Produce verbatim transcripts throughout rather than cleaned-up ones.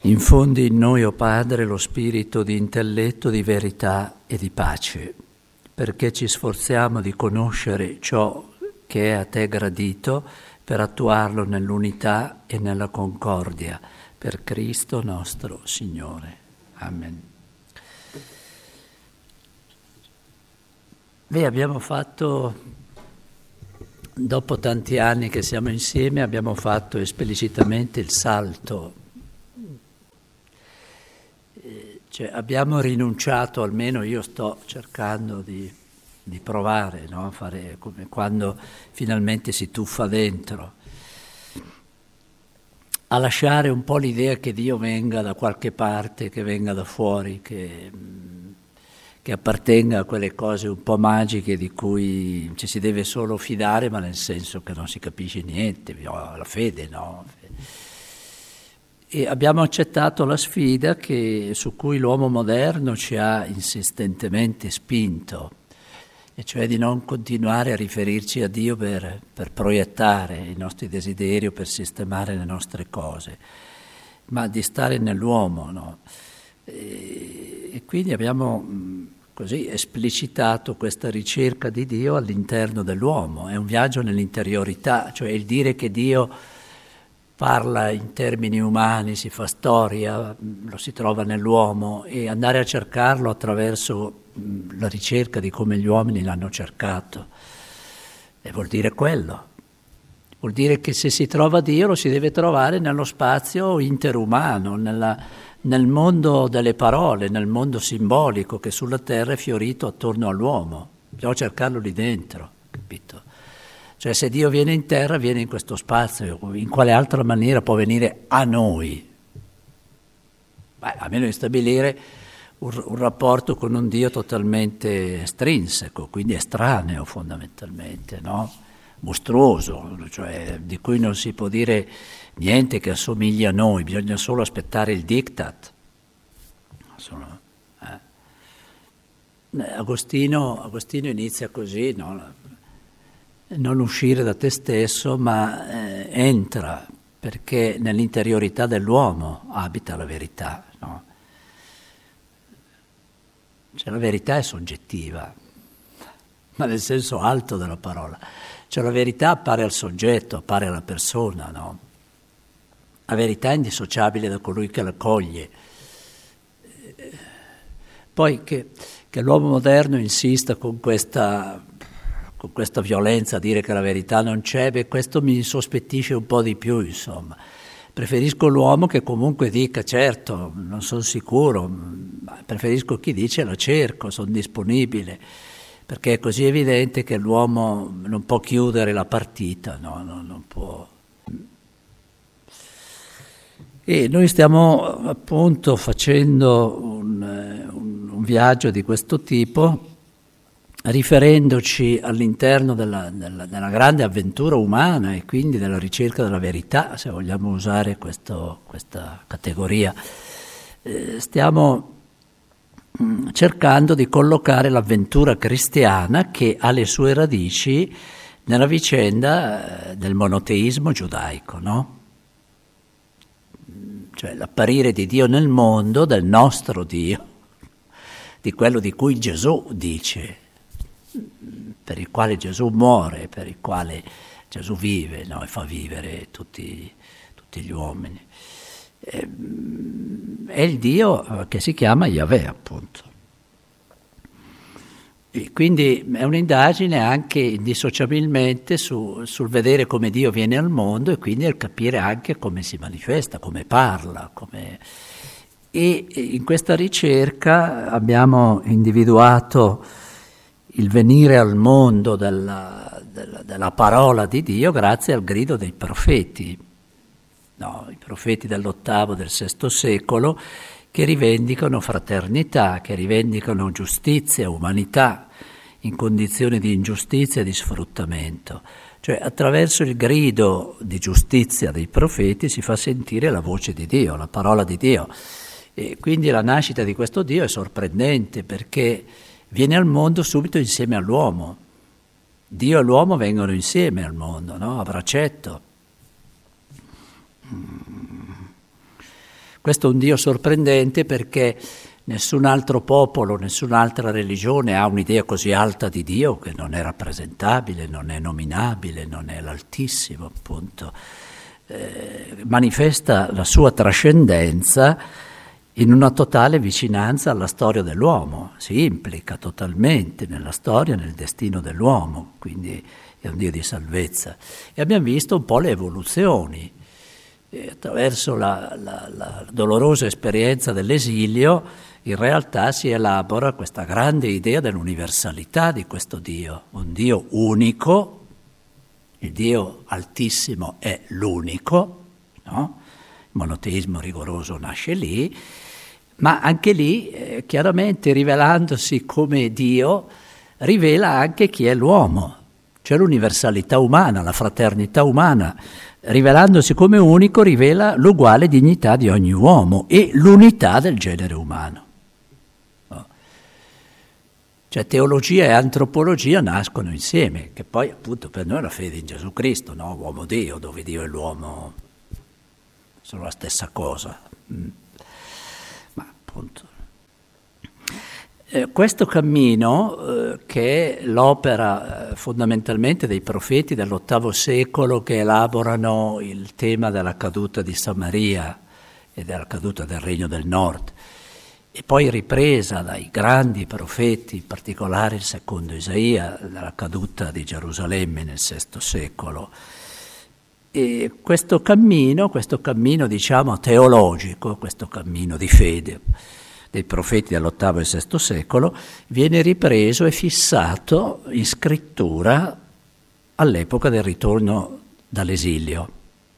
Infondi in noi, o Padre, lo spirito di intelletto, di verità e di pace, perché ci sforziamo di conoscere ciò che è a te gradito, per attuarlo nell'unità e nella concordia, per Cristo nostro Signore. Amen. Beh, abbiamo fatto, dopo tanti anni che siamo insieme, abbiamo fatto esplicitamente il salto. Cioè, abbiamo rinunciato, almeno io sto cercando di, di provare, no? Fare come quando finalmente si tuffa dentro, a lasciare un po' l'idea che Dio venga da qualche parte, che venga da fuori, che, che appartenga a quelle cose un po' magiche di cui ci si deve solo fidare, ma nel senso che non si capisce niente, no, la fede, no? E abbiamo accettato la sfida che, su cui l'uomo moderno ci ha insistentemente spinto, e cioè di non continuare a riferirci a Dio per, per proiettare i nostri desideri o per sistemare le nostre cose, ma di stare nell'uomo, no? E, e quindi abbiamo così esplicitato questa ricerca di Dio all'interno dell'uomo. È un viaggio nell'interiorità, cioè il dire che Dio parla in termini umani, si fa storia, lo si trova nell'uomo, e andare a cercarlo attraverso la ricerca di come gli uomini l'hanno cercato. E vuol dire quello. Vuol dire che se si trova Dio lo si deve trovare nello spazio interumano, nella, nel mondo delle parole, nel mondo simbolico che sulla terra è fiorito attorno all'uomo. Bisogna cercarlo lì dentro, capito? Cioè, se Dio viene in terra, viene in questo spazio. In quale altra maniera può venire a noi? Beh, a meno di stabilire un, un rapporto con un Dio totalmente estrinseco, quindi estraneo fondamentalmente, no? Mostruoso, cioè di cui non si può dire niente che assomigli a noi, bisogna solo aspettare il diktat. Sono, eh. Agostino, Agostino inizia così, no? Non uscire da te stesso, ma eh, entra, perché nell'interiorità dell'uomo abita la verità, no? Cioè, la verità è soggettiva, ma nel senso alto della parola. Cioè, la verità appare al soggetto, appare alla persona, no? La verità è indissociabile da colui che la coglie. Poi che, che l'uomo moderno insista con questa... con questa violenza a dire che la verità non c'è, beh, questo mi insospettisce un po' di più, insomma. Preferisco l'uomo che comunque dica, certo, non sono sicuro, ma preferisco chi dice la cerco, sono disponibile, perché è così evidente che l'uomo non può chiudere la partita, no? Non, non può. E noi stiamo appunto facendo un, un, un viaggio di questo tipo, riferendoci all'interno della, della, della grande avventura umana e quindi della ricerca della verità, se vogliamo usare questo, questa categoria. Eh, stiamo mh, cercando di collocare l'avventura cristiana che ha le sue radici nella vicenda eh, del monoteismo giudaico, no? Cioè l'apparire di Dio nel mondo, del nostro Dio, di quello di cui Gesù dice, per il quale Gesù muore, per il quale Gesù vive, no? E fa vivere tutti, tutti gli uomini. È, è il Dio che si chiama Yahweh, appunto. E quindi è un'indagine anche indissociabilmente su, sul vedere come Dio viene al mondo e quindi al capire anche come si manifesta, come parla, come... E in questa ricerca abbiamo individuato il venire al mondo della, della, della parola di Dio grazie al grido dei profeti, no, i profeti dell'ottavo e del sesto secolo, che rivendicano fraternità, che rivendicano giustizia, umanità, in condizioni di ingiustizia e di sfruttamento. Cioè, attraverso il grido di giustizia dei profeti si fa sentire la voce di Dio, la parola di Dio. E quindi la nascita di questo Dio è sorprendente, perché viene al mondo subito insieme all'uomo. Dio e l'uomo vengono insieme al mondo, no? A braccetto. Questo è un Dio sorprendente perché nessun altro popolo, nessun'altra religione ha un'idea così alta di Dio, che non è rappresentabile, non è nominabile, non è l'Altissimo, appunto. Eh, manifesta la sua trascendenza in una totale vicinanza alla storia dell'uomo, si implica totalmente nella storia, nel destino dell'uomo, quindi è un Dio di salvezza. E abbiamo visto un po' le evoluzioni. E attraverso la, la, la dolorosa esperienza dell'esilio, in realtà si elabora questa grande idea dell'universalità di questo Dio, un Dio unico, il Dio altissimo è l'unico, no? Il monoteismo rigoroso nasce lì, ma anche lì, eh, chiaramente rivelandosi come Dio, rivela anche chi è l'uomo, cioè l'universalità umana, la fraternità umana. Rivelandosi come unico, rivela l'uguale dignità di ogni uomo e l'unità del genere umano. No. Cioè teologia e antropologia nascono insieme, che poi appunto per noi è la fede in Gesù Cristo, no? Uomo-Dio, dove Dio e l'uomo sono la stessa cosa. Mm. Ma appunto... Eh, questo cammino, eh, che è l'opera eh, fondamentalmente dei profeti dell'ottavo secolo che elaborano il tema della caduta di Samaria e della caduta del Regno del Nord, e poi ripresa dai grandi profeti, in particolare il secondo Isaia, della caduta di Gerusalemme nel sesto secolo. E questo cammino, questo cammino diciamo teologico, questo cammino di fede dei profeti dell'ottavo e sesto secolo, viene ripreso e fissato in scrittura all'epoca del ritorno dall'esilio.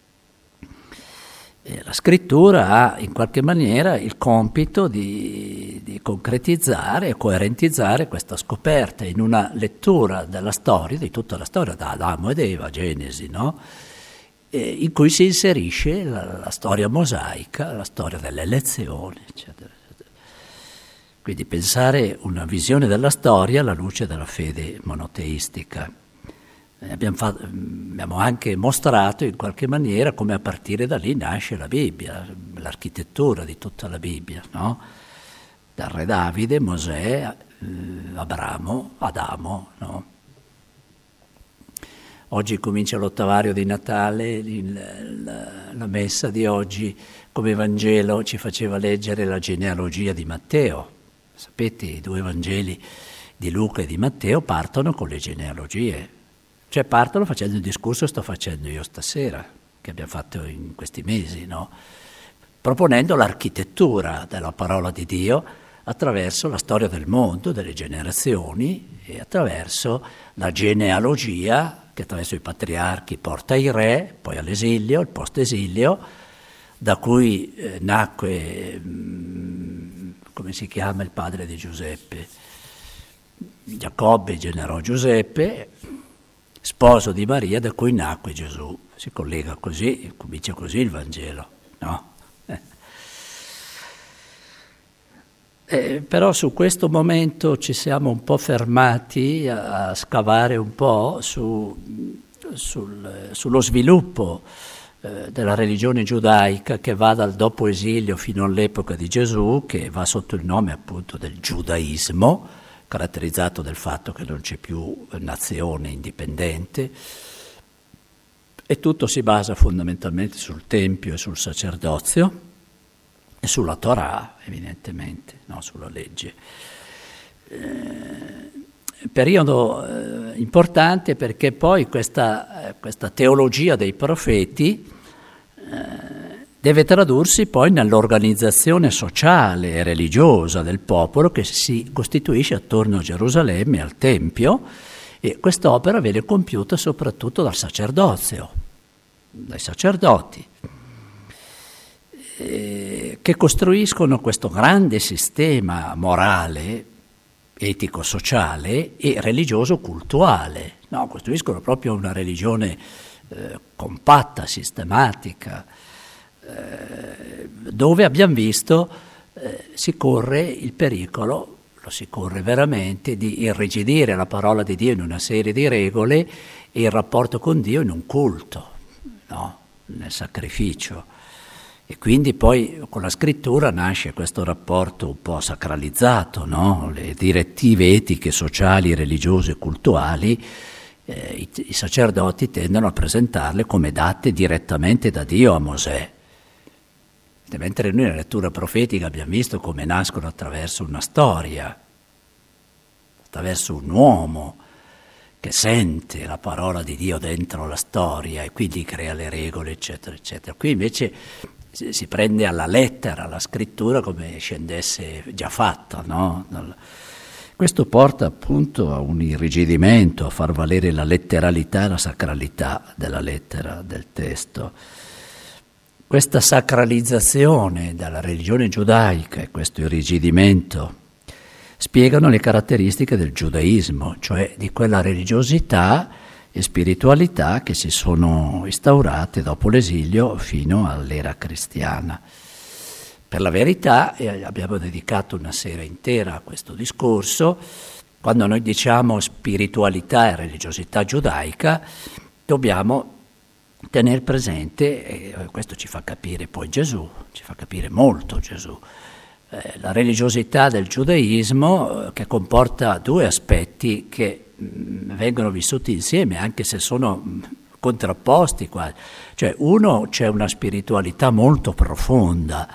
E la scrittura ha in qualche maniera il compito di, di concretizzare e coerentizzare questa scoperta in una lettura della storia, di tutta la storia, da Adamo ed Eva, Genesi, no? E in cui si inserisce la, la storia mosaica, la storia delle elezioni, eccetera. Quindi pensare una visione della storia alla luce della fede monoteistica. Eh, abbiamo, fatto, abbiamo anche mostrato in qualche maniera come a partire da lì nasce la Bibbia, l'architettura di tutta la Bibbia, no? Dal re Davide, Mosè, eh, Abramo, Adamo, no? Oggi comincia l'ottavario di Natale, il, la, la messa di oggi come Vangelo ci faceva leggere la genealogia di Matteo. Sapete, i due Vangeli di Luca e di Matteo partono con le genealogie, cioè partono facendo il discorso che sto facendo io stasera, che abbiamo fatto in questi mesi, no? Proponendo l'architettura della parola di Dio attraverso la storia del mondo, delle generazioni, e attraverso la genealogia che attraverso i patriarchi porta ai re, poi all'esilio, il post-esilio, da cui eh, nacque... Mh, come si chiama il padre di Giuseppe? Giacobbe generò Giuseppe, sposo di Maria, da cui nacque Gesù. Si collega così, comincia così il Vangelo, no? Eh. Eh, però su questo momento ci siamo un po' fermati a, a scavare un po' su, sul, sullo sviluppo della religione giudaica che va dal dopo esilio fino all'epoca di Gesù, che va sotto il nome appunto del giudaismo, caratterizzato dal fatto che non c'è più nazione indipendente, e tutto si basa fondamentalmente sul Tempio e sul sacerdozio e sulla Torah, evidentemente, no? Sulla legge. Eh, periodo eh, importante perché poi questa, eh, questa teologia dei profeti eh, deve tradursi poi nell'organizzazione sociale e religiosa del popolo che si costituisce attorno a Gerusalemme e al Tempio, e quest'opera viene compiuta soprattutto dal sacerdozio, dai sacerdoti, eh, che costruiscono questo grande sistema morale, etico-sociale e religioso-cultuale, no? Costruiscono proprio una religione eh, compatta, sistematica, eh, dove abbiamo visto eh, si corre il pericolo, lo si corre veramente, di irrigidire la parola di Dio in una serie di regole e il rapporto con Dio in un culto, no? Nel sacrificio. E quindi poi con la scrittura nasce questo rapporto un po' sacralizzato, no? Le direttive etiche, sociali, religiose e cultuali, eh, i, i sacerdoti tendono a presentarle come date direttamente da Dio a Mosè. Mentre noi nella lettura profetica abbiamo visto come nascono attraverso una storia, attraverso un uomo che sente la parola di Dio dentro la storia e quindi crea le regole, eccetera, eccetera. Qui invece si prende alla lettera la scrittura come scendesse già fatta, no? Questo porta appunto a un irrigidimento, a far valere la letteralità e la sacralità della lettera, del testo. Questa sacralizzazione della religione giudaica e questo irrigidimento spiegano le caratteristiche del giudaismo, cioè di quella religiosità e spiritualità che si sono instaurate dopo l'esilio fino all'era cristiana. Per la verità, e abbiamo dedicato una sera intera a questo discorso, quando noi diciamo spiritualità e religiosità giudaica, dobbiamo tenere presente, e questo ci fa capire poi Gesù, ci fa capire molto Gesù, eh, la religiosità del giudaismo eh, che comporta due aspetti che mh, vengono vissuti insieme, anche se sono mh, contrapposti quasi. Cioè, uno, c'è una spiritualità molto profonda,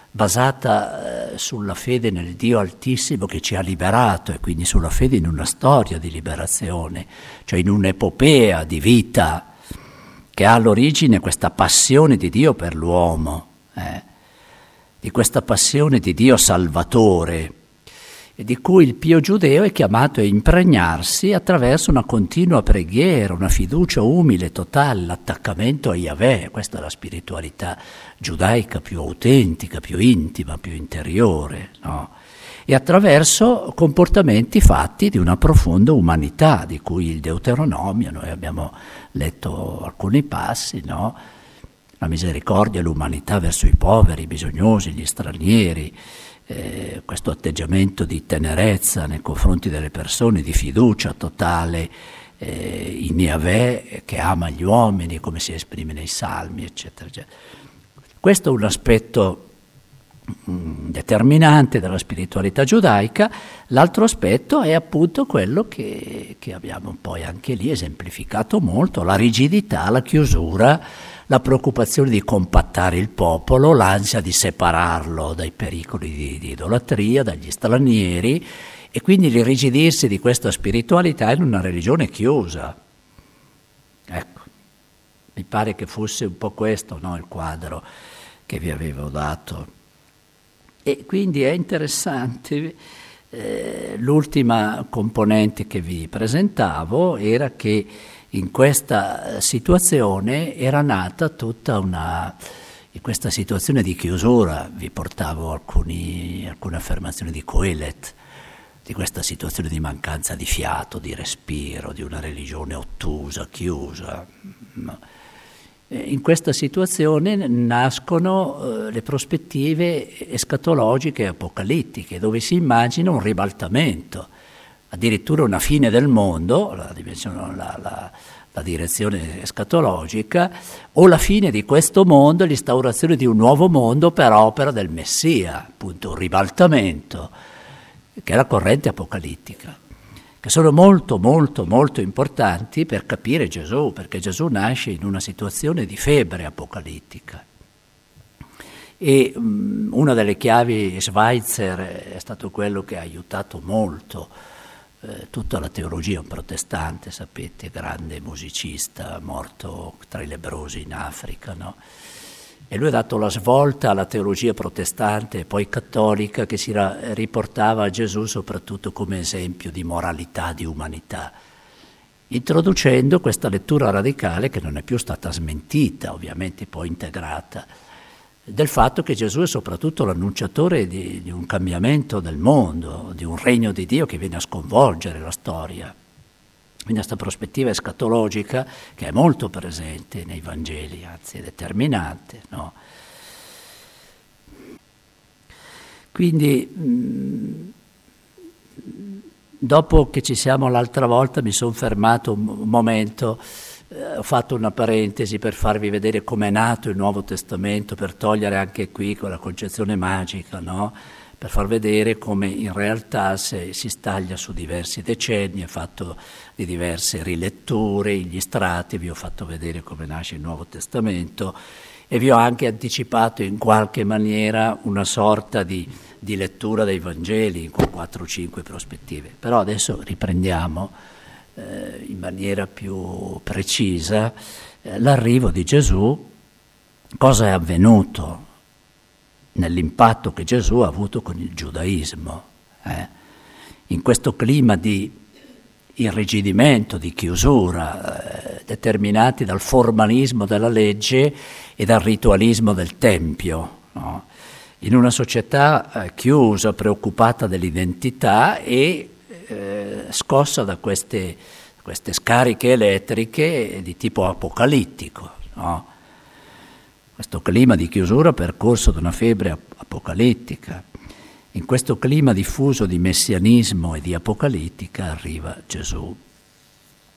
basata eh, sulla fede nel Dio Altissimo che ci ha liberato e quindi sulla fede in una storia di liberazione, cioè in un'epopea di vita che ha all'origine questa passione di Dio per l'uomo, eh, di questa passione di Dio Salvatore, e di cui il pio giudeo è chiamato a impregnarsi attraverso una continua preghiera, una fiducia umile, totale, l'attaccamento a Yahweh. Questa è la spiritualità giudaica più autentica, più intima, più interiore, no? E attraverso comportamenti fatti di una profonda umanità, di cui il Deuteronomio, noi abbiamo letto alcuni passi, no? La misericordia e l'umanità verso i poveri, i bisognosi, gli stranieri, eh, questo atteggiamento di tenerezza nei confronti delle persone, di fiducia totale eh, in Yahweh che ama gli uomini, come si esprime nei salmi, eccetera, eccetera. Questo è un aspetto determinante della spiritualità giudaica. L'altro aspetto è appunto quello che, che abbiamo poi anche lì esemplificato molto, la rigidità, la chiusura, la preoccupazione di compattare il popolo, l'ansia di separarlo dai pericoli di, di idolatria, dagli stranieri, e quindi l'irrigidirsi di questa spiritualità in una religione chiusa. Ecco, mi pare che fosse un po' questo, no, il quadro che vi avevo dato. E quindi è interessante, eh, l'ultima componente che vi presentavo era che in questa situazione era nata tutta una, in questa situazione di chiusura, vi portavo alcuni, alcune affermazioni di Coelet, di questa situazione di mancanza di fiato, di respiro, di una religione ottusa, chiusa. In questa situazione nascono eh, le prospettive escatologiche e apocalittiche, dove si immagina un ribaltamento, addirittura una fine del mondo, la, la, la, la direzione escatologica, o la fine di questo mondo e l'instaurazione di un nuovo mondo per opera del Messia, appunto un ribaltamento, che è la corrente apocalittica, che sono molto, molto, molto importanti per capire Gesù, perché Gesù nasce in una situazione di febbre apocalittica. E um, una delle chiavi Schweitzer è stato quello che ha aiutato molto eh, tutta la teologia, un protestante, sapete, grande musicista, morto tra i lebbrosi in Africa, no? E lui ha dato la svolta alla teologia protestante e poi cattolica, che si riportava a Gesù soprattutto come esempio di moralità, di umanità, introducendo questa lettura radicale che non è più stata smentita, ovviamente poi integrata, del fatto che Gesù è soprattutto l'annunciatore di, di un cambiamento del mondo, di un regno di Dio che viene a sconvolgere la storia. Quindi questa prospettiva escatologica che è molto presente nei Vangeli, anzi è determinante, no? Quindi mh, dopo che ci siamo l'altra volta mi sono fermato un momento eh, ho fatto una parentesi per farvi vedere com'è nato il Nuovo Testamento, per togliere anche qui quella concezione magica, no? Per far vedere come in realtà se si staglia su diversi decenni, è fatto di diverse riletture, gli strati, vi ho fatto vedere come nasce il Nuovo Testamento e vi ho anche anticipato in qualche maniera una sorta di, di lettura dei Vangeli con quattro o cinque prospettive. Però adesso riprendiamo eh, in maniera più precisa eh, l'arrivo di Gesù, cosa è avvenuto nell'impatto che Gesù ha avuto con il giudaismo, eh? In questo clima di irrigidimento, di chiusura, eh, determinati dal formalismo della legge e dal ritualismo del Tempio, no? In una società eh, chiusa, preoccupata dell'identità e eh, scossa da queste, queste scariche elettriche di tipo apocalittico, no? Questo clima di chiusura percorso da una febbre apocalittica. In questo clima diffuso di messianismo e di apocalittica arriva Gesù.